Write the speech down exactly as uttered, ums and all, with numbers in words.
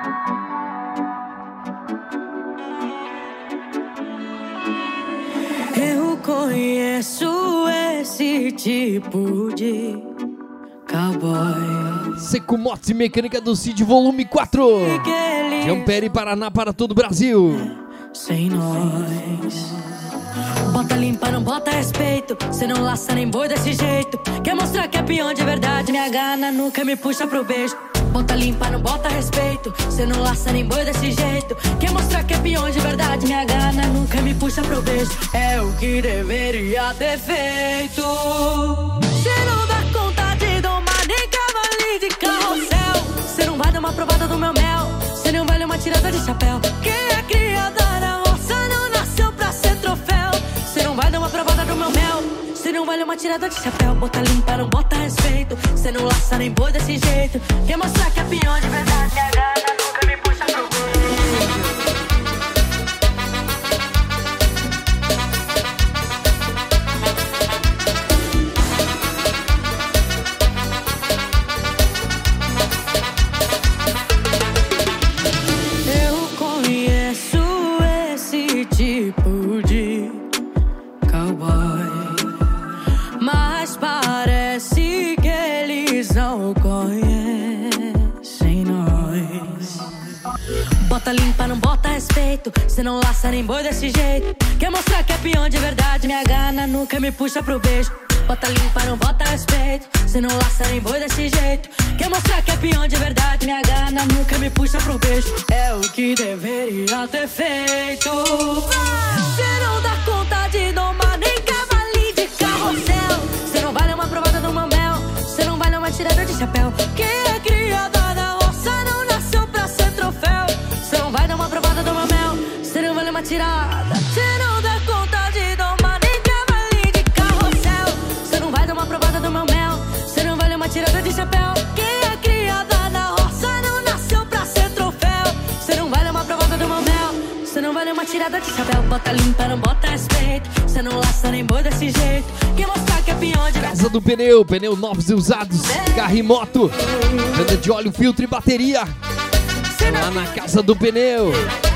Eu conheço esse tipo de cowboy. Seco Motos e Mecânica do Cid, volume quatro. De Ampere, Paraná, para todo o Brasil. Sem nós. Bota limpa, não bota respeito. Cê não laça nem boi desse jeito. Quer mostrar que é peão de verdade, me agarra na nuca e me puxa pro beijo. Bota limpa, não bota respeito. Cê não laça nem boi desse jeito. Quer mostrar que é peão de verdade, me agarra na nuca e me puxa pro beijo. É o que deveria ter feito. Cê não dá conta de domar nem cavalinho de carrossel. Cê não vai dar uma provada do meu mel. Cê não vale uma tirada de chapéu. Quem é criada na roça não nasceu pra ser troféu. Cê não vai dar uma provada do meu mel. Cê não vale uma tirada de chapéu. Bota limpa, não bota respeito. Cê não laça nem boi desse jeito. Quer mostrar que é peão de verdade, me agarra, nunca me puxa pro Eu conheço esse tipo de cowboy, mas parece que eles não conhecem nós. Bota limpa, não bota respeito. Cê não laça nem boi desse jeito. Quer mostrar que é peão de verdade, me agarra na nuca e me puxa pro beijo. Bota limpa, não bota respeito. Cê não laça nem boi desse jeito. Quer mostrar que é peão de verdade, me agarra na nuca e me puxa pro beijo. É o que deveria ter feito. Cê não dá conta de domar nem cavalinho de carrossel. Cê não vale uma provada do meu mel. Cê não vale uma tirada de chapéu. Quem é criada na roça não nasceu pra ser troféu. Cê não vai dar uma provada do meu mel. Cê não vale uma tirada. Cê não dá conta de domar nem cavalinho de carrossel. Cê não vai dar uma provada do meu mel. Cê não vale uma tirada de chapéu. Quem é criada na roça não nasceu pra ser troféu. Cê não vale uma provada do meu mel. Cê não vale uma tirada de chapéu. Bota limpa, não bota respeito. Cê não laça nem boi desse jeito. Quer mostrar que é peão de Casa do Pneu, pneu novos e usados, carro e moto, venda de óleo, filtro e bateria. Lá na Casa do Pneu.